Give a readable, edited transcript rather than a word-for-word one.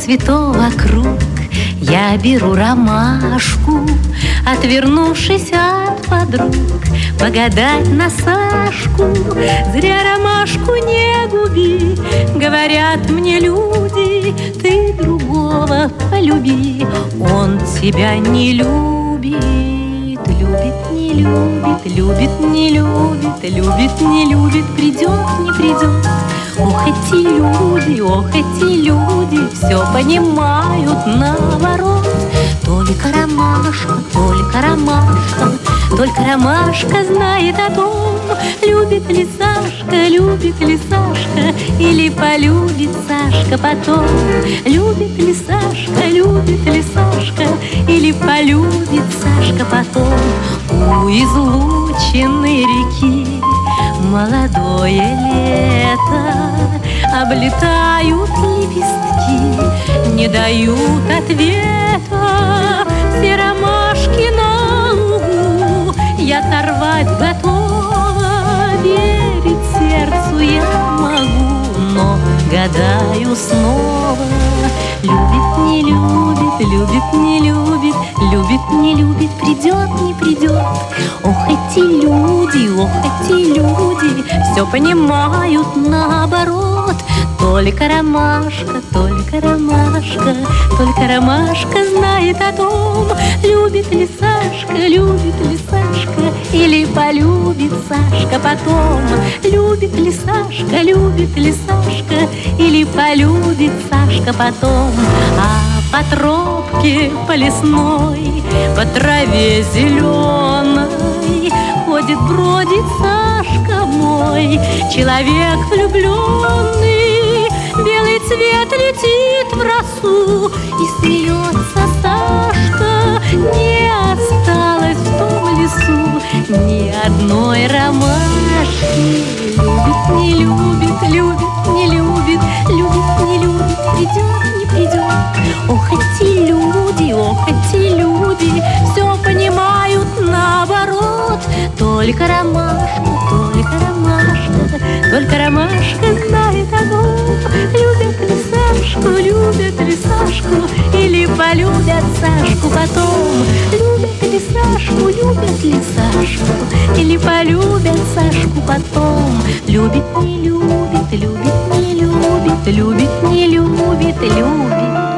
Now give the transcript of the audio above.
цветов вокруг, я беру ромашку, отвернувшись от подруг, погадать на Сашку. Зря ромашку не губи, говорят мне люди, ты другого полюби, он тебя не любит. Любит, не любит, любит, не любит, любит, не любит, придет, не придет. Ох, эти люди все понимают наоборот. Только ромашка, только ромашка, только ромашка знает о том, любит ли Сашка или полюбит Сашка потом. Любит ли Сашка или полюбит Сашка потом. У излученной реки молодое лето, облетают лепестки, не дают ответа. Все ромашки на лугу я сорвать готова, верить сердцу я могу, но гадаю снова. Любит, не любит, любит, не любит, любит, не любит, придет, не придет. Ох, эти люди все понимают наоборот. Только ромашка, только ромашка, только ромашка знает о том, любит ли Сашка или полюбит Сашка потом. Любит ли Сашка или полюбит Сашка потом. А по тропке, по лесной, по траве зеленой ходит, бродит Сашка мой, человек влюбленный. Белый цвет летит в росу, и смеется Сашка. Не осталось в том лесу ни одной ромашки. Любит, не любит, любит, не любит, любит, не любит, придет, не придет. Ох, эти люди все понимают наоборот. Только ромашка, только ромашка, только ромашка знает о том, любит ли Сашку или полюбят Сашку потом. Любит ли Сашку или полюбят Сашку потом. Любит, не любит, любит, не любит, любит, не любит, любит.